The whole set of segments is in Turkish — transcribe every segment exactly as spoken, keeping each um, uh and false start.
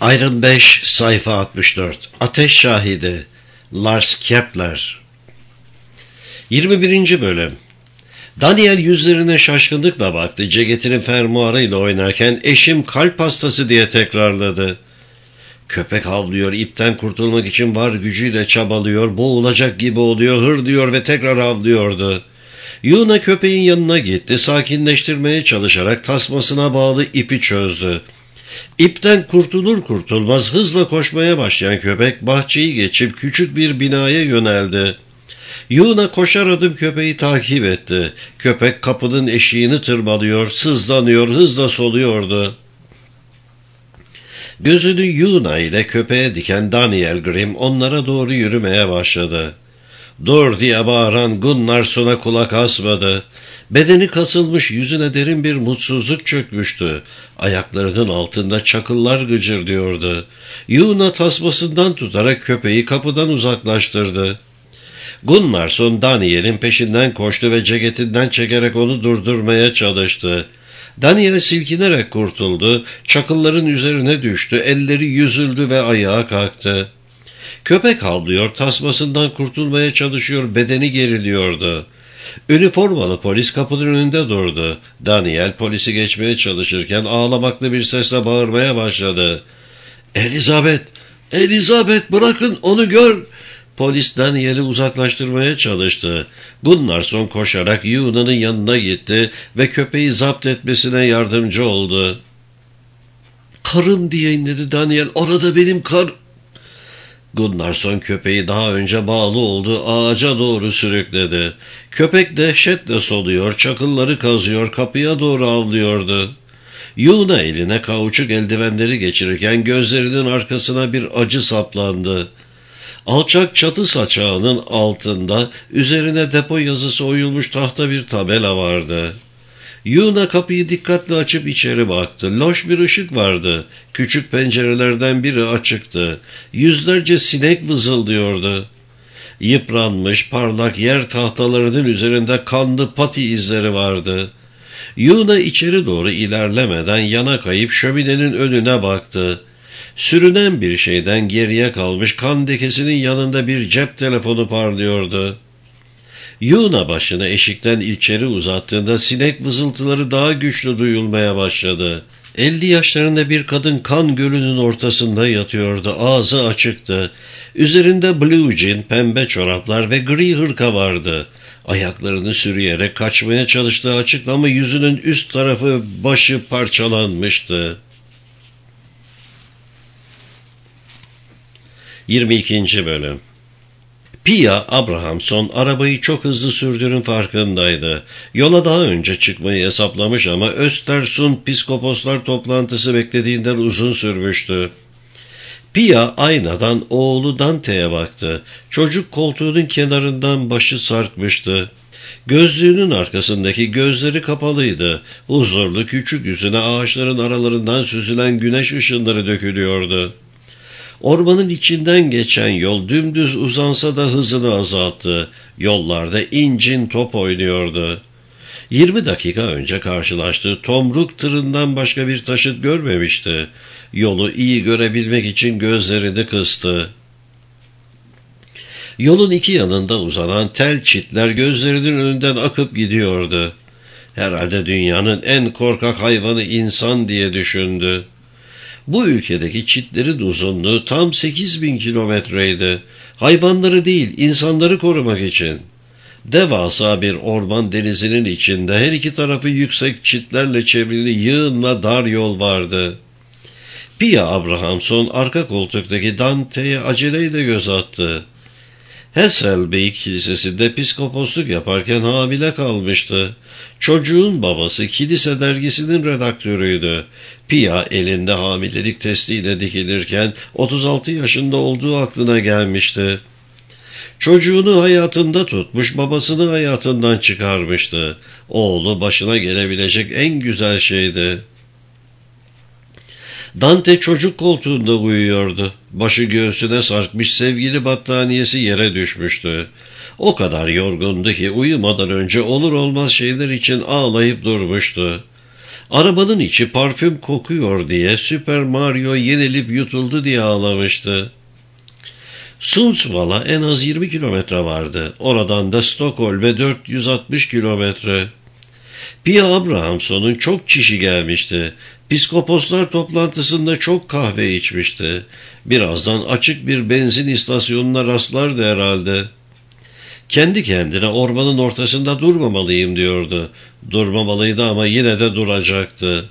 Iron beş sayfa altmış dört. Ateş Şahidi Lars Kepler. yirmi birinci bölüm. Daniel yüzlerine şaşkınlıkla baktı. Ceketinin fermuarıyla oynarken eşim kalp hastası diye tekrarladı. Köpek havlıyor, ipten kurtulmak için var gücüyle çabalıyor, boğulacak gibi oluyor, hır diyor ve tekrar havlıyordu. Yuna köpeğin yanına gitti, sakinleştirmeye çalışarak tasmasına bağlı ipi çözdü. İpten kurtulur kurtulmaz hızla koşmaya başlayan köpek bahçeyi geçip küçük bir binaya yöneldi. Yuna koşar adım köpeği takip etti. Köpek kapının eşiğini tırmalıyor, sızlanıyor, hızla soluyordu. Gözünü Yuna ile köpeğe diken Daniel Grimm onlara doğru yürümeye başladı. "Dur!" diye bağıran Gunnarsson'a kulak asmadı. Bedeni kasılmış, yüzüne derin bir mutsuzluk çökmüştü. Ayaklarının altında çakıllar gıcırdıyordu. Yuna tasmasından tutarak köpeği kapıdan uzaklaştırdı. Gunnarsson Daniel'in peşinden koştu ve ceketinden çekerek onu durdurmaya çalıştı. Daniel silkinerek kurtuldu, çakılların üzerine düştü, elleri yüzüldü ve ayağa kalktı. Köpek havlıyor, tasmasından kurtulmaya çalışıyor, bedeni geriliyordu. Üniformalı polis kapının önünde durdu. Daniel polisi geçmeye çalışırken ağlamaklı bir sesle bağırmaya başladı. "Elizabeth! Elizabeth, bırakın onu gör!" Polis Daniel'i uzaklaştırmaya çalıştı. Gunnarsson koşarak Yuna'nın yanına gitti ve köpeği zapt etmesine yardımcı oldu. "Karım!" diye inledi Daniel. "Orada benim kar..." Gunnarsson köpeği daha önce bağlı olduğu ağaca doğru sürükledi. Köpek dehşetle soluyor, çakılları kazıyor, kapıya doğru avlıyordu. Yuna eline kauçuk eldivenleri geçirirken gözlerinin arkasına bir acı saplandı. Alçak çatı saçağının altında üzerine depo yazısı oyulmuş tahta bir tabela vardı. Yuna kapıyı dikkatli açıp içeri baktı. Loş bir ışık vardı. Küçük pencerelerden biri açıktı. Yüzlerce sinek vızıldıyordu. Yıpranmış parlak yer tahtalarının üzerinde kanlı pati izleri vardı. Yuna içeri doğru ilerlemeden yana kayıp şöminenin önüne baktı. Sürünen bir şeyden geriye kalmış kan lekesinin yanında bir cep telefonu parlıyordu. Yuna başını eşikten içeri uzattığında sinek vızıltıları daha güçlü duyulmaya başladı. Elli yaşlarında bir kadın kan gölünün ortasında yatıyordu. Ağzı açıktı. Üzerinde blue jean, pembe çoraplar ve gri hırka vardı. Ayaklarını sürüyerek kaçmaya çalıştığı açıktı ama yüzünün üst tarafı, başı parçalanmıştı. yirmi ikinci bölüm. Pia Abrahamson arabayı çok hızlı sürdüğünün farkındaydı. Yola daha önce çıkmayı hesaplamış ama Östersund Piskoposlar toplantısı beklediğinden uzun sürmüştü. Pia aynadan oğlu Dante'ye baktı. Çocuk koltuğunun kenarından başı sarkmıştı. Gözlüğünün arkasındaki gözleri kapalıydı. Huzurlu küçük yüzüne ağaçların aralarından süzülen güneş ışınları dökülüyordu. Ormanın içinden geçen yol dümdüz uzansa da hızını azalttı. Yollarda incin top oynuyordu. Yirmi dakika önce karşılaştığı tomruk tırından başka bir taşıt görmemişti. Yolu iyi görebilmek için gözlerini kıstı. Yolun iki yanında uzanan tel çitler gözlerinin önünden akıp gidiyordu. Herhalde dünyanın en korkak hayvanı insan diye düşündü. Bu ülkedeki çitlerin uzunluğu tam sekiz bin kilometreydi. Hayvanları değil, insanları korumak için. Devasa bir orman denizinin içinde her iki tarafı yüksek çitlerle çevrili yığınla dar yol vardı. Pia Abrahamson arka koltuktaki Dante'ye aceleyle göz attı. Hesselbeek Kilisesi'nde piskoposluk yaparken hamile kalmıştı. Çocuğun babası kilise dergisinin redaktörüydü. Pia elinde hamilelik testiyle dikilirken otuz altı yaşında olduğu aklına gelmişti. Çocuğunu hayatında tutmuş, babasını hayatından çıkarmıştı. Oğlu başına gelebilecek en güzel şeydi. Dante çocuk koltuğunda uyuyordu. Başı göğsüne sarkmış, sevgili battaniyesi yere düşmüştü. O kadar yorgundu ki uyumadan önce olur olmaz şeyler için ağlayıp durmuştu. Arabanın içi parfüm kokuyor diye Super Mario yenilip yutuldu diye ağlamıştı. Sundsvall'a en az yirmi kilometre vardı. Oradan da Stockholm'e dört yüz altmış kilometre. Pia Abrahamsson'un çok çişi gelmişti. Piskoposlar toplantısında çok kahve içmişti. Birazdan açık bir benzin istasyonuna rastlardı herhalde. Kendi kendine ormanın ortasında durmamalıyım diyordu. Durmamalıydı ama yine de duracaktı.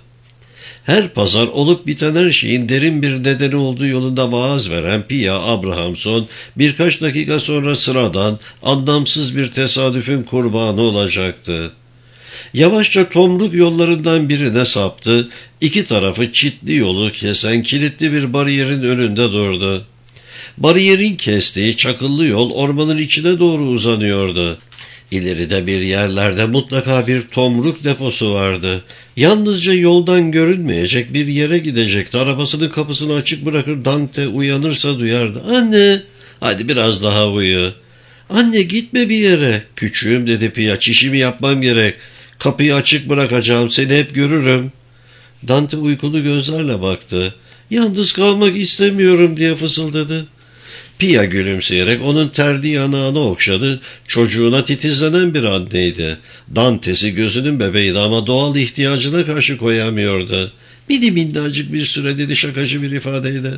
Her pazar olup biten her şeyin derin bir nedeni olduğu yolunda vaaz veren Pia Abrahamsson birkaç dakika sonra sıradan, anlamsız bir tesadüfün kurbanı olacaktı. Yavaşça tomruk yollarından birine saptı, iki tarafı çitli yolu kesen kilitli bir bariyerin önünde durdu. Bariyerin kestiği çakıllı yol ormanın içine doğru uzanıyordu. İleride bir yerlerde mutlaka bir tomruk deposu vardı. Yalnızca yoldan görünmeyecek bir yere gidecekti. Arabasının kapısını açık bırakır, Dante uyanırsa duyardı. "Anne, hadi biraz daha uyu." "Anne, gitme bir yere." "Küçüğüm," dedi Pia, "çişimi yapmam gerek. Kapıyı açık bırakacağım, seni hep görürüm." Dante uykulu gözlerle baktı. "Yalnız kalmak istemiyorum," diye fısıldadı. Pia gülümseyerek onun terli yanağını okşadı. Çocuğuna titizlenen bir anneydi. Dante'si gözünün bebeğiydi ama doğal ihtiyacına karşı koyamıyordu. "Mini minnacık bir süre," dedi şakacı bir ifadeyle.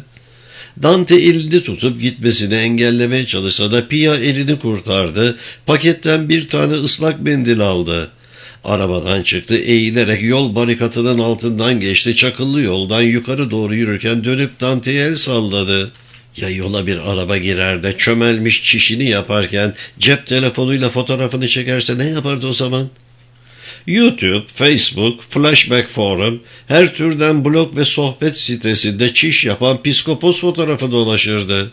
Dante elini tutup gitmesini engellemeye çalışsa da Pia elini kurtardı. Paketten bir tane ıslak mendil aldı. Arabadan çıktı, eğilerek yol barikatının altından geçti. Çakıllı yoldan yukarı doğru yürürken dönüp Dante'ye el salladı. Ya yola bir araba girer de çömelmiş çişini yaparken cep telefonuyla fotoğrafını çekerse ne yapardı o zaman? YouTube, Facebook, Flashback Forum, her türden blog ve sohbet sitesinde çiş yapan psikopos fotoğrafı dolaşırdı.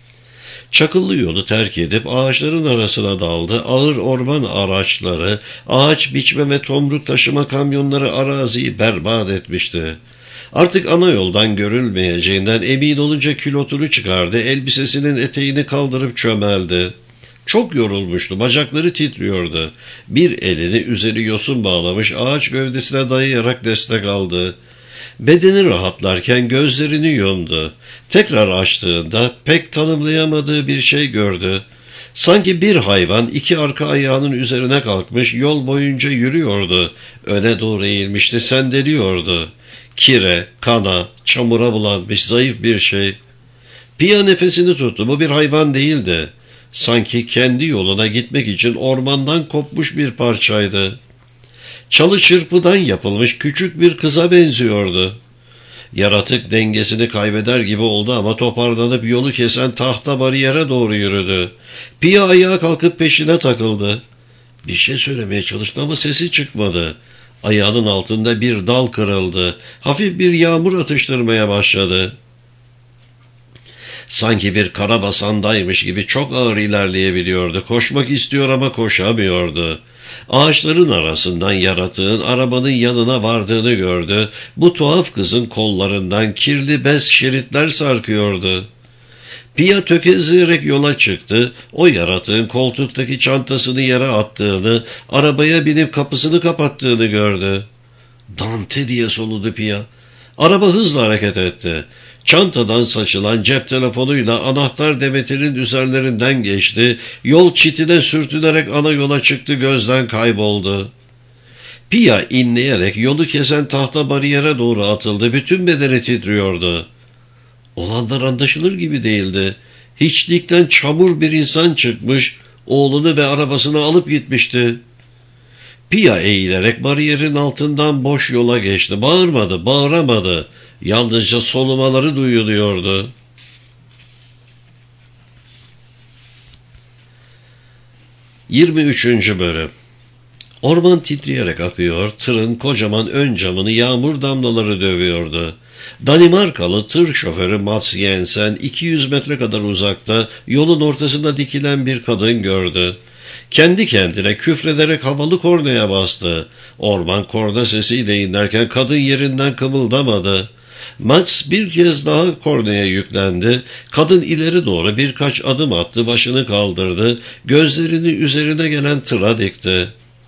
Çakıllı yolu terk edip ağaçların arasına daldı. Ağır orman araçları, ağaç biçme ve tomruk taşıma kamyonları araziyi berbat etmişti. Artık ana yoldan görülmeyeceğinden emin olunca külotunu çıkardı, elbisesinin eteğini kaldırıp çömeldi. Çok yorulmuştu, bacakları titriyordu. Bir elini üzeri yosun bağlamış, ağaç gövdesine dayayarak destek aldı. Bedeni rahatlarken gözlerini yumdu. Tekrar açtığında pek tanımlayamadığı bir şey gördü. Sanki bir hayvan iki arka ayağının üzerine kalkmış yol boyunca yürüyordu. Öne doğru eğilmişti, sendeliyordu. Kire, kana, çamura bulanmış zayıf bir şey. Pia nefesini tuttu. Bu bir hayvan değildi. Sanki kendi yoluna gitmek için ormandan kopmuş bir parçaydı. Çalı çırpıdan yapılmış küçük bir kıza benziyordu. Yaratık dengesini kaybeder gibi oldu ama toparlanıp yolu kesen tahta bariyere doğru yürüdü. Pia ayağa kalkıp peşine takıldı. Bir şey söylemeye çalıştı ama sesi çıkmadı. Ayağının altında bir dal kırıldı. Hafif bir yağmur atıştırmaya başladı. Sanki bir karabasandaymış gibi çok ağır ilerleyebiliyordu. Koşmak istiyor ama koşamıyordu. Ağaçların arasından yaratığın arabanın yanına vardığını gördü. Bu tuhaf kızın kollarından kirli bez şeritler sarkıyordu. Pia tökezleyerek yola çıktı. O yaratığın koltuktaki çantasını yere attığını, arabaya binip kapısını kapattığını gördü. "Dante," diye soludu Pia. Araba hızla hareket etti. Çantadan saçılan cep telefonuyla anahtar demetinin üzerlerinden geçti. Yol çitine sürtünerek ana yola çıktı, gözden kayboldu. Pia inleyerek yolu kesen tahta bariyere doğru atıldı. Bütün bedeni titriyordu. Olanlar anlaşılır gibi değildi. Hiçlikten çamur bir insan çıkmış, oğlunu ve arabasını alıp gitmişti. Pia eğilerek bariyerin altından boş yola geçti. Bağırmadı, bağıramadı. Yalnızca solumaları duyuluyordu. yirmi üçüncü bölüm. Orman titreyerek akıyor, tırın kocaman ön camını yağmur damlaları dövüyordu. Danimarkalı tır şoförü Mats Jensen iki yüz metre kadar uzakta yolun ortasında dikilen bir kadın gördü. Kendi kendine küfrederek havalı kornaya bastı. Orman korna sesiyle inlerken kadın yerinden kımıldamadı. Mats bir kez daha kornaya yüklendi. Kadın ileri doğru birkaç adım attı, başını kaldırdı, gözlerini üzerine gelen tıra dikti.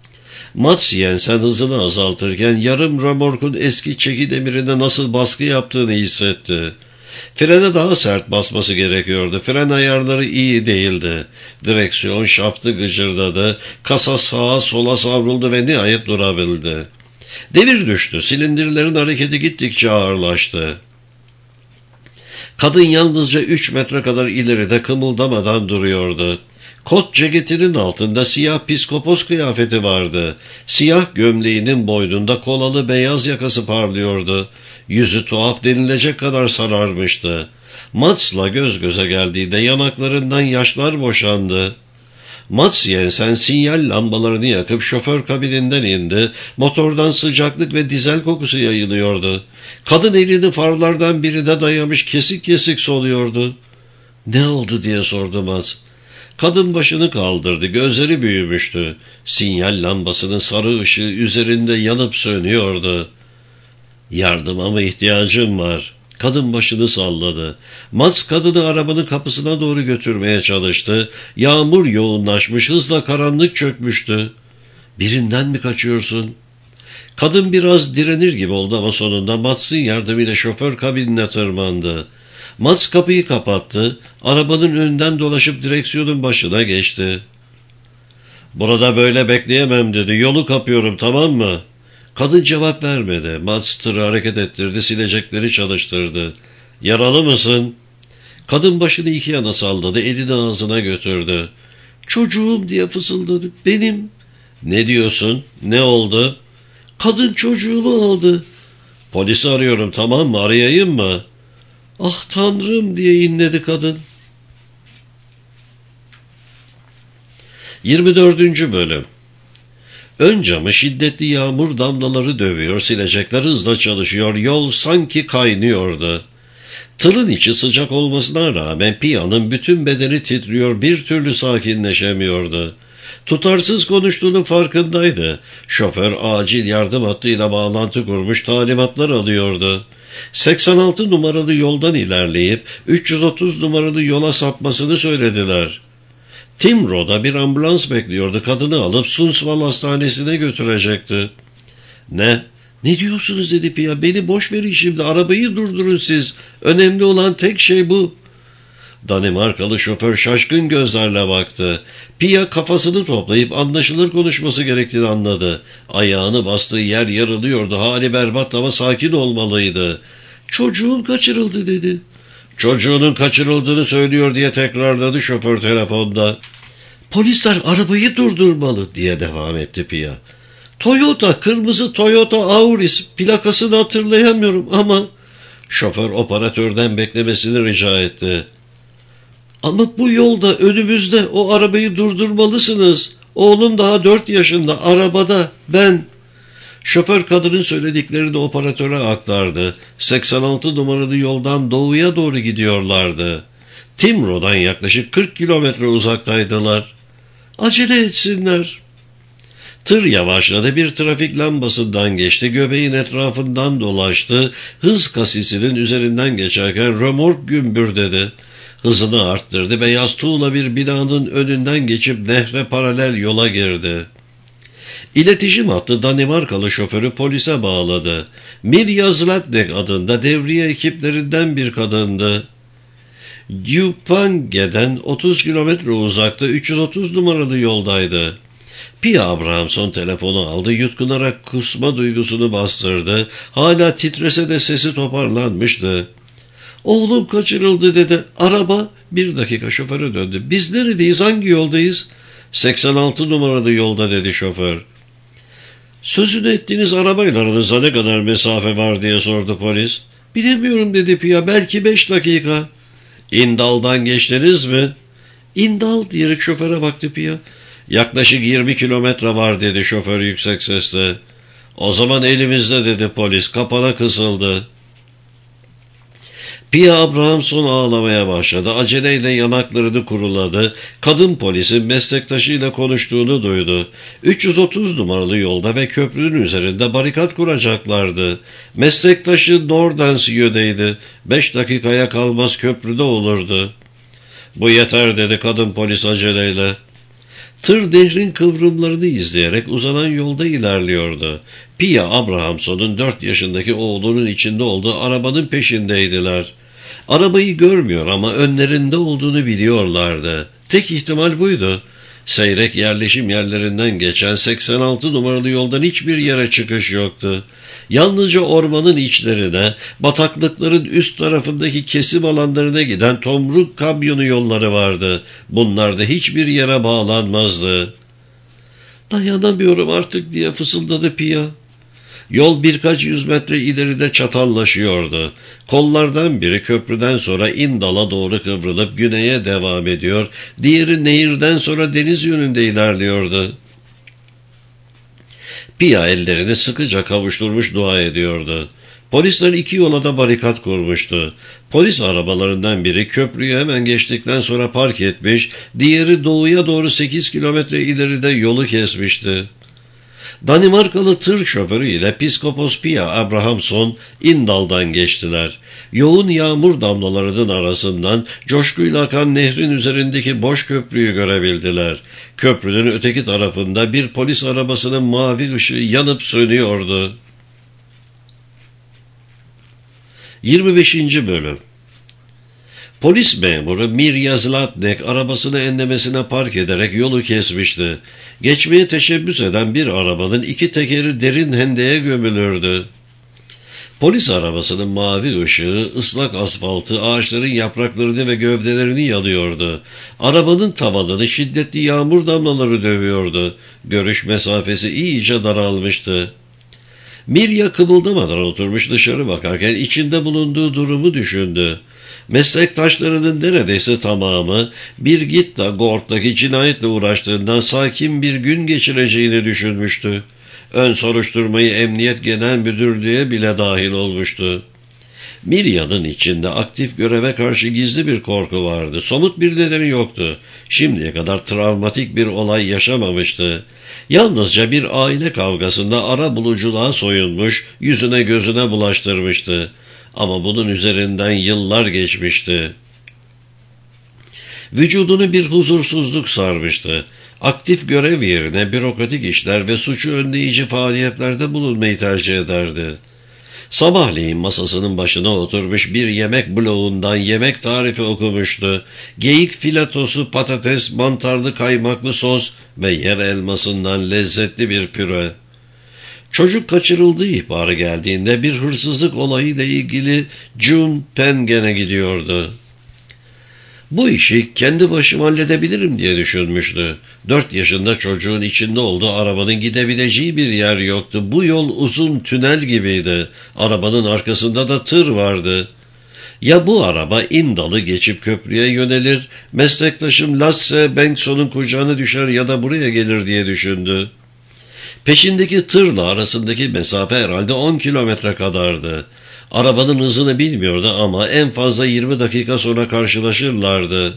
Mats Jensen hızını azaltırken yarım römorkun eski çeki demirine nasıl baskı yaptığını hissetti. Frene daha sert basması gerekiyordu. Fren ayarları iyi değildi. Direksiyon şaftı gıcırdadı. Kasa sağa sola savruldu ve nihayet durabildi. Devir düştü. Silindirlerin hareketi gittikçe ağırlaştı. Kadın yalnızca üç metre kadar ileride kımıldamadan duruyordu. Kot ceketinin altında siyah piskopos kıyafeti vardı. Siyah gömleğinin boynunda kolalı beyaz yakası parlıyordu. Yüzü tuhaf denilecek kadar sararmıştı. Mats'la göz göze geldiğinde yanaklarından yaşlar boşandı. Mats Jensen sinyal lambalarını yakıp şoför kabininden indi. Motordan sıcaklık ve dizel kokusu yayılıyordu. Kadın elini farlardan birine dayamış kesik kesik soluyordu. "Ne oldu?" diye sordu Mats. Kadın başını kaldırdı. Gözleri büyümüştü. Sinyal lambasının sarı ışığı üzerinde yanıp sönüyordu. "Yardıma mı ihtiyacım var?" Kadın başını salladı. Mats kadını arabanın kapısına doğru götürmeye çalıştı. Yağmur yoğunlaşmış, hızla karanlık çökmüştü. "Birinden mi kaçıyorsun?" Kadın biraz direnir gibi oldu ama sonunda Mats'ın yardımıyla şoför kabinine tırmandı. Mats kapıyı kapattı. Arabanın önünden dolaşıp direksiyonun başına geçti. "Burada böyle bekleyemem" dedi. "Yolu kapıyorum, tamam mı?" Kadın cevap vermedi. Mats tırı hareket ettirdi, silecekleri çalıştırdı. "Yaralı mısın?" Kadın başını iki yana salladı, elini ağzına götürdü. "Çocuğum" diye fısıldadı. "Benim." "Ne diyorsun? Ne oldu?" "Kadın çocuğumu aldı." "Polisi arıyorum, tamam mı? Arayayım mı?" "Ah Tanrım" diye inledi kadın. yirmi dördüncü bölüm. Ön camı şiddetli yağmur damlaları dövüyor, silecekler hızla çalışıyor, yol sanki kaynıyordu. Tırın içi sıcak olmasına rağmen Pia'nın bütün bedeni titriyor, bir türlü sakinleşemiyordu. Tutarsız konuştuğunun farkındaydı. Şoför acil yardım hattıyla bağlantı kurmuş, talimatlar alıyordu. seksen altı numaralı yoldan ilerleyip üç yüz otuz numaralı yola sapmasını söylediler. Timro'da bir ambulans bekliyordu. Kadını alıp Sundsvall hastanesine götürecekti. "Ne? Ne diyorsunuz?" dedi Pia. "Beni boş verin şimdi. Arabayı durdurun siz. Önemli olan tek şey bu." Danimarkalı şoför şaşkın gözlerle baktı. Pia kafasını toplayıp anlaşılır konuşması gerektiğini anladı. Ayağını bastığı yer yarılıyordu. Hali berbat ama sakin olmalıydı. "Çocuğum kaçırıldı" dedi. "Çocuğunun kaçırıldığını söylüyor" diye tekrarladı şoför telefonda. "Polisler arabayı durdurmalı" diye devam etti Pia. "Toyota, kırmızı Toyota Auris, plakasını hatırlayamıyorum ama..." Şoför operatörden beklemesini rica etti. "Ama bu yolda önümüzde, o arabayı durdurmalısınız. Oğlum daha dört yaşında, arabada, ben..." Şoför kadının söylediklerini operatöre aktardı. seksen altı numaralı yoldan doğuya doğru gidiyorlardı. Timro'dan yaklaşık kırk kilometre uzaktaydılar. "Acele etsinler." Tır yavaşladı, bir trafik lambasından geçti, göbeğin etrafından dolaştı, hız kasisinin üzerinden geçerken römork gümbür dedi. Hızını arttırdı, beyaz tuğla bir binanın önünden geçip nehre paralel yola girdi. İletişim hattı Danimarkalı şoförü polise bağladı. Mirja Zlatnek adında devriye ekiplerinden bir kadındı. Jupange'den otuz kilometre uzakta üç yüz otuz numaralı yoldaydı. Pia Abrahamson telefonu aldı, yutkunarak kusma duygusunu bastırdı. Hala titrese de sesi toparlanmıştı. "Oğlum kaçırıldı" dedi. "Araba..." Bir dakika, şoföre döndü. "Biz neredeyiz, hangi yoldayız?" seksen altı numaralı yolda" dedi şoför. "Sözünü ettiğiniz arabayla aranızda ne kadar mesafe var?" diye sordu polis. "Bilemiyorum" dedi Pia. "Belki beş dakika." "İndal'dan geçtiniz mi?" "İndal" diyerek şoföre baktı Pia. "Yaklaşık yirmi kilometre var" dedi şoför yüksek sesle. "O zaman elimizde" dedi polis. Kapana kısıldı. Pia Abrahamson ağlamaya başladı. Aceleyle yanaklarını kuruladı. Kadın polisin meslektaşıyla konuştuğunu duydu. üç yüz otuz numaralı yolda ve köprünün üzerinde barikat kuracaklardı. Meslektaşı Nordenskiö'deydi. Beş dakikaya kalmaz köprüde olurdu. "Bu yeter" dedi kadın polis aceleyle. Tır nehrin kıvrımlarını izleyerek uzanan yolda ilerliyordu. Pia Abrahamson'un dört yaşındaki oğlunun içinde olduğu arabanın peşindeydiler. Arabayı görmüyor ama önlerinde olduğunu biliyorlardı. Tek ihtimal buydu. Seyrek yerleşim yerlerinden geçen seksen altı numaralı yoldan hiçbir yere çıkış yoktu. Yalnızca ormanın içlerine, bataklıkların üst tarafındaki kesim alanlarına giden tomruk kamyonu yolları vardı. Bunlar da hiçbir yere bağlanmazdı. "Dayanamıyorum artık," diye fısıldadı Pia. Yol birkaç yüz metre ileride çatallaşıyordu. Kollardan biri köprüden sonra İndal'a doğru kıvrılıp güneye devam ediyor, diğeri nehirden sonra deniz yönünde ilerliyordu. Pia ellerini sıkıca kavuşturmuş dua ediyordu. Polisler iki yola da barikat kurmuştu. Polis arabalarından biri köprüyü hemen geçtikten sonra park etmiş, diğeri doğuya doğru sekiz kilometre ileride yolu kesmişti. Danimarkalı tır şoförü ile Piskopos Pia Abrahamson İndal'dan geçtiler. Yoğun yağmur damlalarının arasından coşkuyla akan nehrin üzerindeki boş köprüyü görebildiler. Köprünün öteki tarafında bir polis arabasının mavi ışığı yanıp sönüyordu. yirmi beşinci Bölüm. Polis memuru Mirya Zlatnek arabasını enlemesine park ederek yolu kesmişti. Geçmeye teşebbüs eden bir arabanın iki tekeri derin hendeye gömülürdü. Polis arabasının mavi ışığı ıslak asfaltı, ağaçların yapraklarını ve gövdelerini yanıyordu. Arabanın tavanını şiddetli yağmur damlaları dövüyordu. Görüş mesafesi iyice daralmıştı. Mirya kımıldamadan oturmuş dışarı bakarken içinde bulunduğu durumu düşündü. Meslektaşlarının neredeyse tamamı Birgitta Gord'daki cinayetle uğraştığından sakin bir gün geçireceğini düşünmüştü. Ön soruşturmayı Emniyet Genel Müdürlüğü'ne bile dahil olmuştu. Mirya'nın içinde aktif göreve karşı gizli bir korku vardı. Somut bir nedeni yoktu. Şimdiye kadar travmatik bir olay yaşamamıştı. Yalnızca bir aile kavgasında ara buluculuğa soyunmuş, yüzüne gözüne bulaştırmıştı. Ama bunun üzerinden yıllar geçmişti. Vücudunu bir huzursuzluk sarmıştı. Aktif görev yerine bürokratik işler ve suçu önleyici faaliyetlerde bulunmayı tercih ederdi. Sabahleyin masasının başına oturmuş bir yemek bloğundan yemek tarifi okumuştu. Geyik filatosu, patates, mantarlı kaymaklı sos ve yer elmasından lezzetli bir püre. Çocuk kaçırıldığı ihbarı geldiğinde bir hırsızlık olayıyla ilgili June Pengen'e gidiyordu. Bu işi kendi başıma halledebilirim diye düşünmüştü. Dört yaşında çocuğun içinde olduğu arabanın gidebileceği bir yer yoktu. Bu yol uzun tünel gibiydi. Arabanın arkasında da tır vardı. Ya bu araba İndal'ı geçip köprüye yönelir, meslektaşım Lasse Bengtsson'un kucağına düşer ya da buraya gelir diye düşündü. Peşindeki tırla arasındaki mesafe herhalde on kilometre kadardı. Arabanın hızını bilmiyordu ama en fazla yirmi dakika sonra karşılaşırlardı.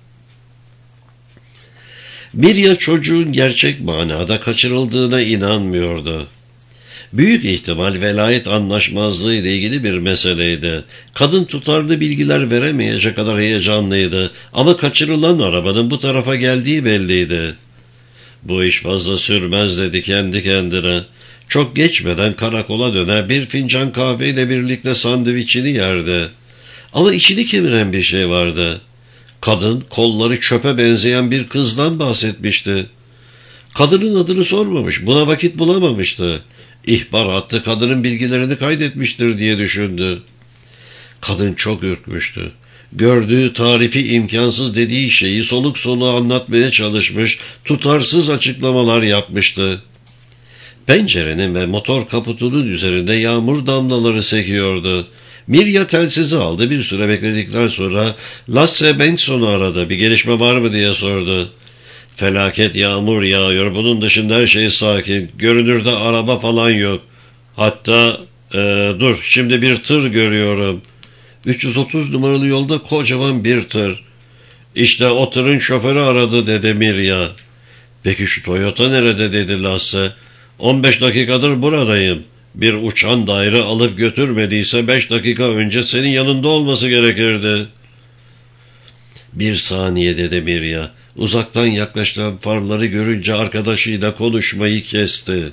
Mirya çocuğun gerçek manada kaçırıldığına inanmıyordu. Büyük ihtimal velayet anlaşmazlığı ile ilgili bir meseleydi. Kadın tutarlı bilgiler veremeyecek kadar heyecanlıydı ama kaçırılan arabanın bu tarafa geldiği belliydi. Bu iş fazla sürmez dedi kendi kendine. Çok geçmeden karakola döner bir fincan kahveyle birlikte sandviçini yerdi. Ama içini kemiren bir şey vardı. Kadın kolları çöpe benzeyen bir kızdan bahsetmişti. Kadının adını sormamış, buna vakit bulamamıştı. İhbar hattı kadının bilgilerini kaydetmiştir diye düşündü. Kadın çok ürkmüştü. Gördüğü tarifi imkansız dediği şeyi soluk soluğa anlatmaya çalışmış, tutarsız açıklamalar yapmıştı. Pencerenin ve motor kaputunun üzerinde yağmur damlaları sekiyordu. Mirya telsizi aldı, bir süre bekledikten sonra Lasse Bengtsson'u aradı. Bir gelişme var mı diye sordu. Felaket yağmur yağıyor, bunun dışında her şey sakin. Görünürde araba falan yok. Hatta ee, dur şimdi bir tır görüyorum. üç yüz otuz numaralı yolda kocaman bir tır. İşte o tırın şoförü aradı dedi Mirya. Peki şu Toyota nerede dedi Lasse. on beş dakikadır buradayım. Bir uçan daire alıp götürmediyse beş dakika önce senin yanında olması gerekirdi. Bir saniye dedi Mirya. Uzaktan yaklaşan farları görünce arkadaşıyla konuşmayı kesti.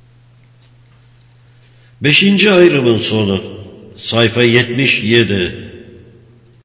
Beşinci ayrımın sonu. Sayfa yetmiş yedi.